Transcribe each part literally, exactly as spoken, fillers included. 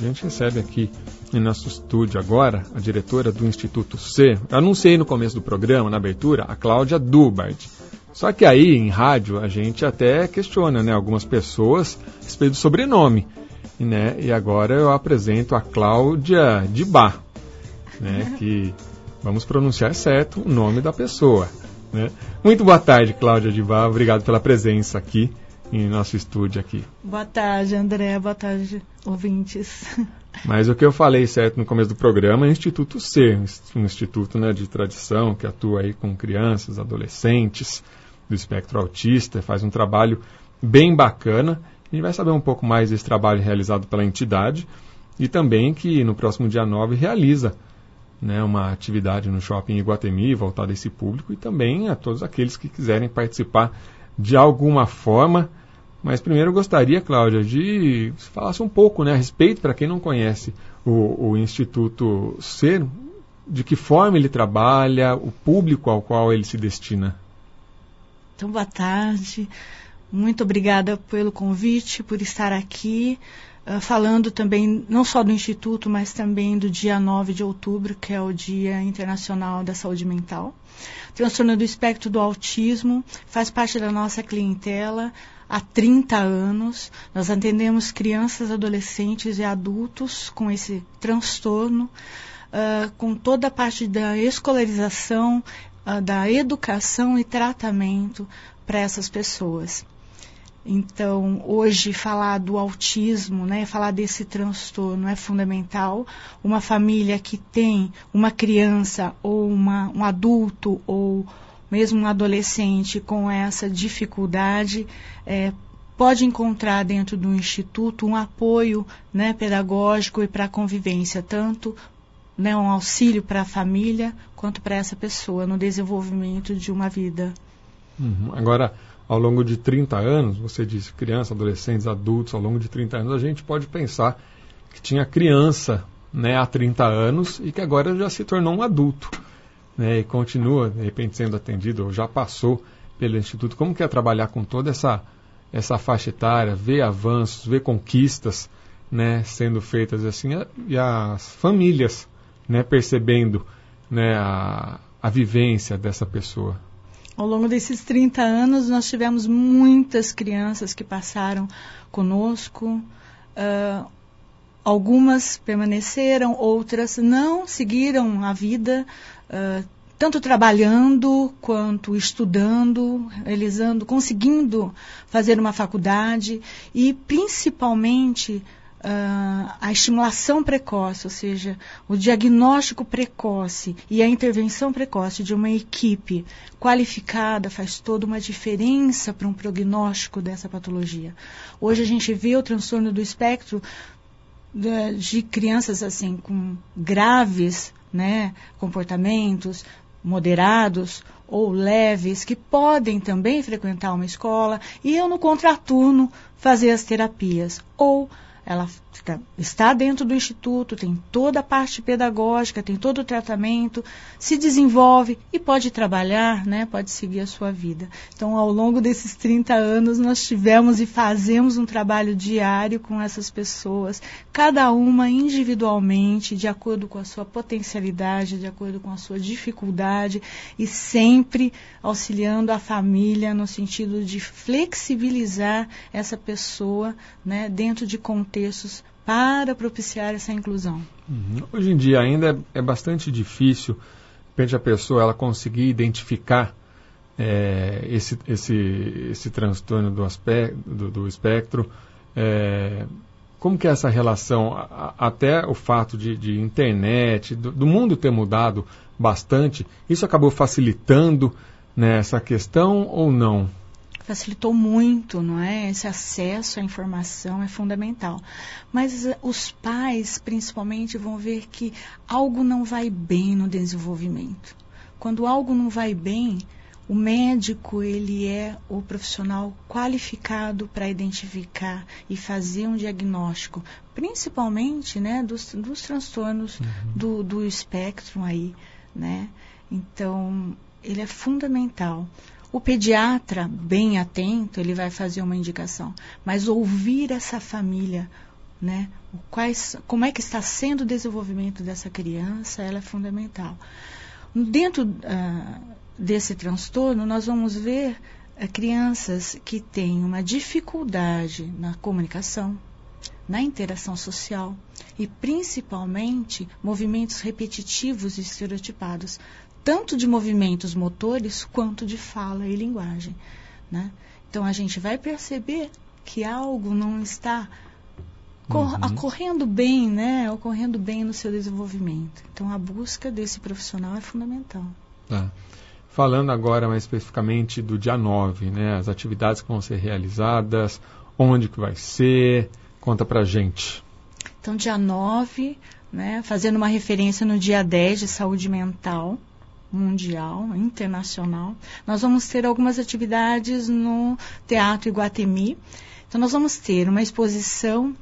gente recebe aqui em nosso estúdio agora a diretora do Instituto C. Eu anunciei no começo do programa, na abertura, a Cláudia Dubart. Só que aí, em rádio, a gente até questiona, né, algumas pessoas a respeito do sobrenome. Né? E agora eu apresento a Cláudia de Bá, né, que vamos pronunciar certo o nome da pessoa. Né? Muito boa tarde, Cláudia de Bá. Obrigado pela presença aqui em nosso estúdio aqui. Boa tarde, André. Boa tarde, ouvintes. Mas o que eu falei certo no começo do programa é o Instituto C, um instituto, né, de tradição que atua aí com crianças, adolescentes do espectro autista, faz um trabalho bem bacana. A gente vai saber um pouco mais desse trabalho realizado pela entidade e também que no próximo dia nove realiza, né, uma atividade no Shopping Iguatemi voltada a esse público e também a todos aqueles que quiserem participar de alguma forma. Mas primeiro eu gostaria, Cláudia, de falasse um pouco, né, a respeito, para quem não conhece o, o Instituto C, de que forma ele trabalha, o público ao qual ele se destina. Então, boa tarde. Muito obrigada pelo convite, por estar aqui, uh, falando também não só do Instituto, mas também do dia nove de outubro, que é o Dia Internacional da Saúde Mental. Transtorno do espectro do autismo faz parte da nossa clientela há trinta anos. Nós atendemos crianças, adolescentes e adultos com esse transtorno, uh, com toda a parte da escolarização, uh, da educação e tratamento para essas pessoas. Então, hoje, falar do autismo, né, falar desse transtorno é fundamental. Uma família que tem uma criança ou uma, um adulto ou mesmo um adolescente com essa dificuldade, é, pode encontrar dentro do Instituto um apoio, né, pedagógico e para a convivência, tanto, né, um auxílio para a família quanto para essa pessoa no desenvolvimento de uma vida. Uhum. Agora, ao longo de trinta anos, você disse crianças, adolescentes, adultos, ao longo de trinta anos, a gente pode pensar que tinha criança, né, há trinta anos e que agora já se tornou um adulto, né, e continua, de repente, sendo atendido, ou já passou pelo Instituto. Como que é trabalhar com toda essa, essa faixa etária, ver avanços, ver conquistas, né, sendo feitas assim, e as famílias, né, percebendo, né, a, a vivência dessa pessoa? Ao longo desses trinta anos, nós tivemos muitas crianças que passaram conosco. Uh, algumas permaneceram, outras não seguiram a vida, uh, tanto trabalhando quanto estudando, realizando, conseguindo fazer uma faculdade e, principalmente, Uh, a estimulação precoce, ou seja, o diagnóstico precoce e a intervenção precoce de uma equipe qualificada faz toda uma diferença para um prognóstico dessa patologia. Hoje a gente vê o transtorno do espectro de, de crianças assim com graves, né, comportamentos moderados ou leves, que podem também frequentar uma escola e eu no contraturno fazer as terapias, ou ela fica, está dentro do Instituto, tem toda a parte pedagógica, tem todo o tratamento, se desenvolve e pode trabalhar, né, pode seguir a sua vida. Então, ao longo desses trinta anos, nós tivemos e fazemos um trabalho diário com essas pessoas, cada uma individualmente, de acordo com a sua potencialidade, de acordo com a sua dificuldade, e sempre auxiliando a família no sentido de flexibilizar essa pessoa, né, dentro de contextos para propiciar essa inclusão. Uhum. Hoje em dia ainda é, é bastante difícil, de repente, a pessoa ela conseguir identificar é, esse, esse, esse transtorno do, aspecto, do, do espectro. É, como que é essa relação? A, até o fato de, de internet, do, do mundo ter mudado bastante, isso acabou facilitando, né, essa questão ou não? Facilitou muito, não é? Esse acesso à informação é fundamental. Mas uh, os pais, principalmente, vão ver que algo não vai bem no desenvolvimento. Quando algo não vai bem, o médico, ele é o profissional qualificado para identificar e fazer um diagnóstico, principalmente, né, dos, dos transtornos uhum. do, do espectro aí, né? Então, ele é fundamental. O pediatra, bem atento, ele vai fazer uma indicação. Mas ouvir essa família, né, quais, como é que está sendo o desenvolvimento dessa criança, ela é fundamental. Dentro uh, desse transtorno, nós vamos ver uh, crianças que têm uma dificuldade na comunicação, na interação social e, principalmente, movimentos repetitivos e estereotipados, tanto de movimentos motores quanto de fala e linguagem, né? Então, a gente vai perceber que algo não está cor- uhum. ocorrendo bem, né? Ocorrendo bem no seu desenvolvimento. Então, a busca desse profissional é fundamental. Tá. Falando agora mais especificamente do dia nove, né? As atividades que vão ser realizadas, onde que vai ser, conta pra gente. Então, dia nove, né? Fazendo uma referência no dia dez de saúde mental mundial, internacional. Nós vamos ter algumas atividades no Teatro Iguatemi. Então, nós vamos ter uma exposição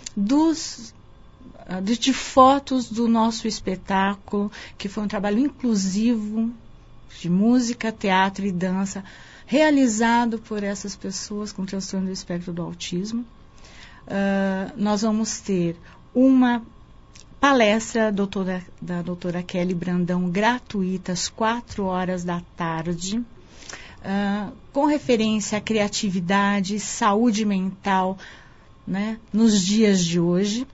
dos, de, de fotos do nosso espetáculo, que foi um trabalho inclusivo de música, teatro e dança, realizado por essas pessoas com transtorno do espectro do autismo. Uh, nós vamos ter uma palestra doutora, da doutora Kelly Brandão, gratuita, às quatro horas da tarde, uh, com referência à criatividade, saúde mental, né, nos dias de hoje.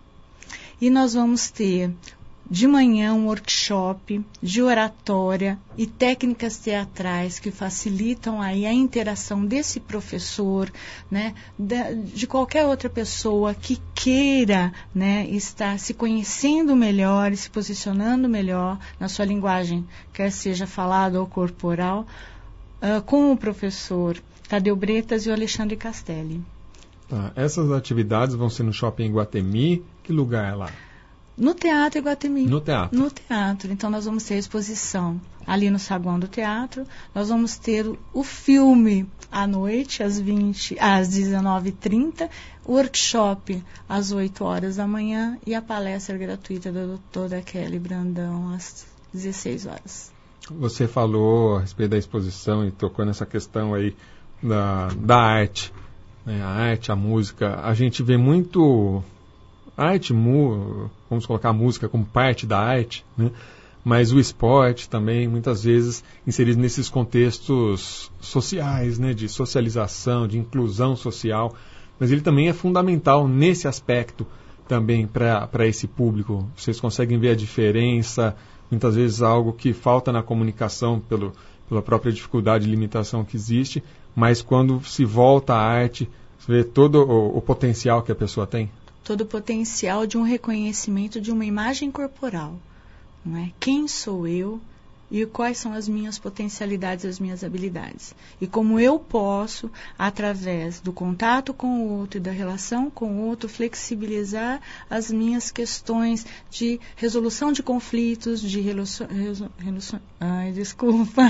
E nós vamos ter de manhã um workshop de oratória e técnicas teatrais que facilitam aí a interação desse professor, né, de, de qualquer outra pessoa que queira, né, estar se conhecendo melhor e se posicionando melhor na sua linguagem, quer seja falada ou corporal, uh, com o professor Tadeu Bretas e o Alexandre Castelli. Tá. Essas atividades vão ser no Shopping Iguatemi. Que lugar é lá? No Teatro Iguatemi. No teatro. No teatro. Então, nós vamos ter a exposição ali no saguão do teatro. Nós vamos ter o, o filme à noite, às, vinte, às dezenove e trinta, o workshop às oito horas da manhã e a palestra gratuita da doutora Kelly Brandão às dezesseis horas. Você falou a respeito da exposição e tocou nessa questão aí da, da arte. Né? A arte, a música. A gente vê muito... arte, mu, vamos colocar a música como parte da arte, né? Mas o esporte também, muitas vezes, inserido nesses contextos sociais, né? De socialização, de inclusão social, mas ele também é fundamental nesse aspecto também para esse público. Vocês conseguem ver a diferença, muitas vezes algo que falta na comunicação pelo, pela própria dificuldade e limitação que existe, mas quando se volta à arte, você vê todo o, o potencial que a pessoa tem. Todo o potencial de um reconhecimento de uma imagem corporal, não é? Quem sou eu e quais são as minhas potencialidades, as minhas habilidades. E como eu posso, através do contato com o outro e da relação com o outro, flexibilizar as minhas questões de resolução de conflitos, de resolução, resolução, ai, desculpa,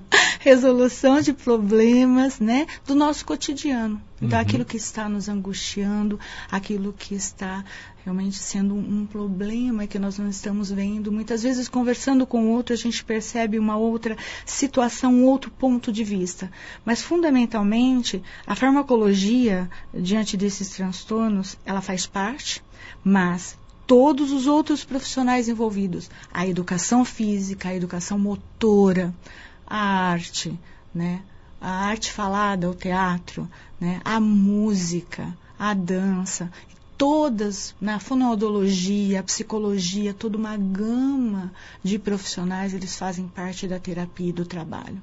resolução de problemas, né, do nosso cotidiano. Então, uhum. aquilo que está nos angustiando, aquilo que está realmente sendo um, um problema que nós não estamos vendo. Muitas vezes, conversando com o outro, a gente percebe uma outra situação, um outro ponto de vista. Mas, fundamentalmente, a farmacologia, diante desses transtornos, ela faz parte, mas todos os outros profissionais envolvidos, a educação física, a educação motora, a arte, né? A arte falada, o teatro, né? A música, a dança, todas, na fonoaudiologia, a psicologia, toda uma gama de profissionais, eles fazem parte da terapia e do trabalho.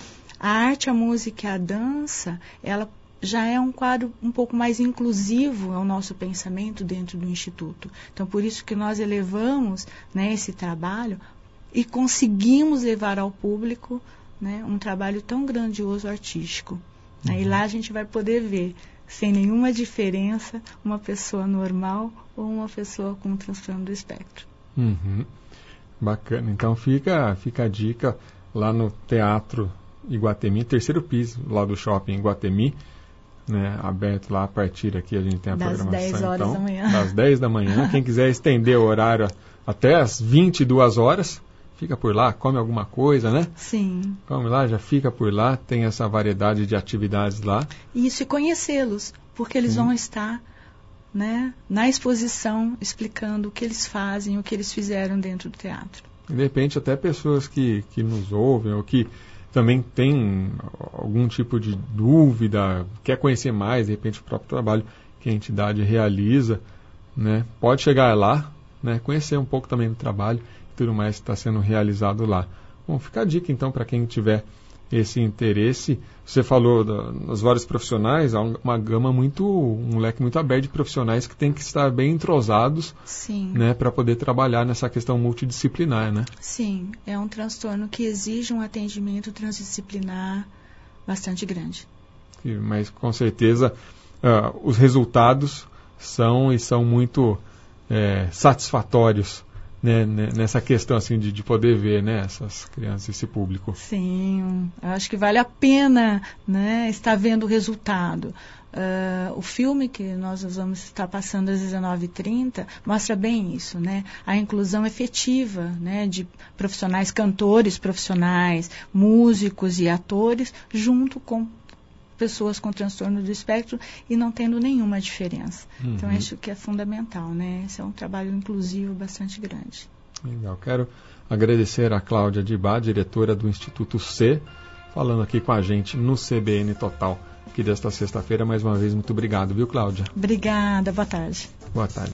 A arte, a música e a dança, ela já é um quadro um pouco mais inclusivo ao nosso pensamento dentro do Instituto. Então, por isso que nós elevamos, né, esse trabalho e conseguimos levar ao público, né, um trabalho tão grandioso artístico. Uhum. Né? E lá a gente vai poder ver, sem nenhuma diferença, uma pessoa normal ou uma pessoa com transtorno do espectro. Uhum. Bacana. Então fica, fica a dica lá no Teatro Iguatemi, terceiro piso lá do Shopping Iguatemi, né, aberto lá a partir aqui, a gente tem a das programação. dez horas então, da manhã. Das dez da manhã. Quem quiser estender o horário até as vinte e duas horas, fica por lá, come alguma coisa, né? Sim. Come lá, já fica por lá, tem essa variedade de atividades lá. Isso, e conhecê-los, porque eles Sim. vão estar né, na exposição, explicando o que eles fazem, o que eles fizeram dentro do teatro. De repente, até pessoas que, que nos ouvem ou que também têm algum tipo de dúvida, quer conhecer mais, de repente, o próprio trabalho que a entidade realiza, né, pode chegar lá, né, conhecer um pouco também do trabalho e tudo mais que está sendo realizado lá. Bom, fica a dica, então, para quem tiver esse interesse. Você falou da, das vários profissionais, há uma gama muito, um leque muito aberto de profissionais que tem que estar bem entrosados, sim, né, para poder trabalhar nessa questão multidisciplinar, né? Sim, é um transtorno que exige um atendimento transdisciplinar bastante grande. Mas, com certeza, uh, os resultados são e são muito é, satisfatórios, né, nessa questão assim, de, de poder ver, né, essas crianças, esse público. Sim, eu acho que vale a pena, né, estar vendo o resultado. Uh, o filme que nós vamos estar passando às dezenove e trinta mostra bem isso, né? A inclusão efetiva, né, de profissionais, cantores profissionais, músicos e atores, junto com pessoas com transtorno do espectro e não tendo nenhuma diferença. Uhum. Então, acho que é fundamental, né? Esse é um trabalho inclusivo bastante grande. Legal. Quero agradecer a Cláudia Dibá, diretora do Instituto C, falando aqui com a gente no C B N Total, aqui desta sexta-feira. Mais uma vez, muito obrigado, viu, Cláudia? Obrigada. Boa tarde. Boa tarde.